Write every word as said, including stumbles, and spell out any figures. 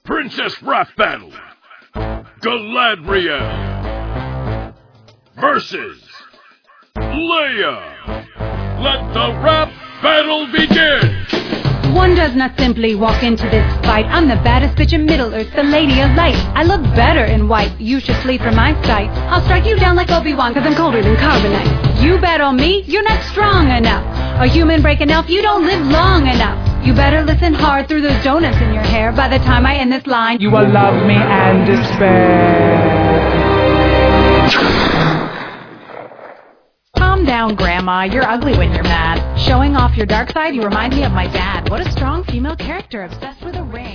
Princess Rap Battle. Galadriel versus Leia. Let the rap battle begin. One does not simply walk into this fight. I'm the baddest bitch in Middle-earth, the lady of light. I look better in white, you should flee from my sight. I'll strike you down like Obi-Wan, cause I'm colder than carbonite. You bet on me, you're not strong enough. A human breaking elf, you don't live long enough. You better listen hard through those donuts in your hair. By the time I end this line, you will love me and despair. Calm down, Grandma. You're ugly when you're mad. Showing off your dark side, you remind me of my dad. What a strong female character, obsessed with a rare...